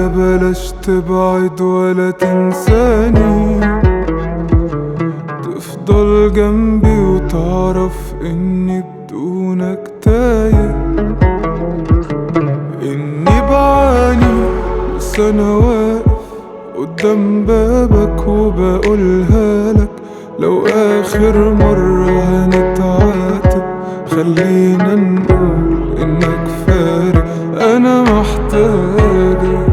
معايا بلاش تبعد ولا تنساني، تفضل جنبي وتعرف اني بدونك تايه، اني بعاني بس انا واقف قدام بابك وبقولها لك. لو آخر مرة هنتعاتب خلينا نقول إنك فارق، أنا محتاجك.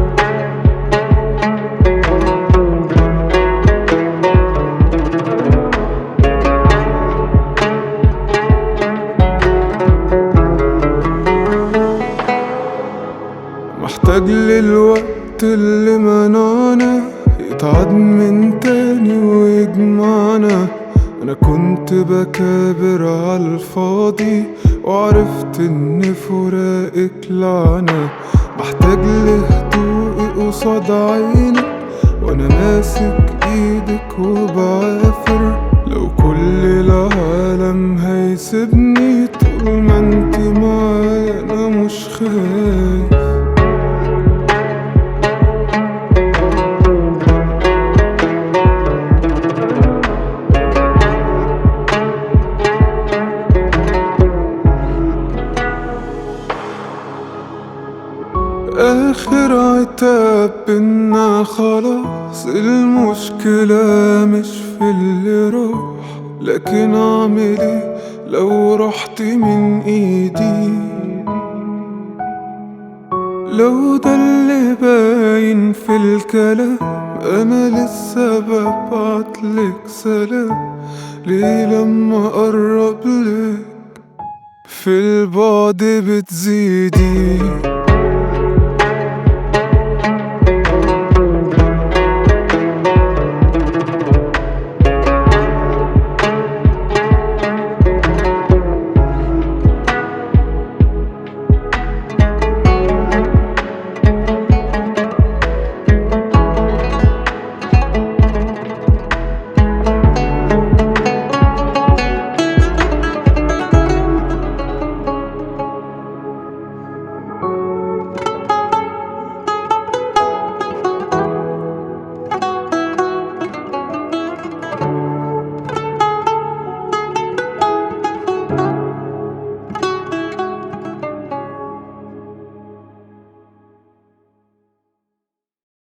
محتاج للوقت اللي منعنا يتعاد من تاني ويجمعنا. أنا كنت بكابر عالفاضي وعرفت إن فراقك لعنة. محتاج لهدوء قصاد عينك وأنا ماسك إيدك وبعافر. لو كل العالم هيسيبني طول ما انت معايا أنا مش خايف. آخر عتاب بينا خلاص، المشكلة مش في اللي راح، لكن أعمل ايه لو رحت من ايدي؟ لو ده اللي باين في الكلام أنا لسه ببعتلك سلام. ليه لما أقرب لك في البعد بتزيدي؟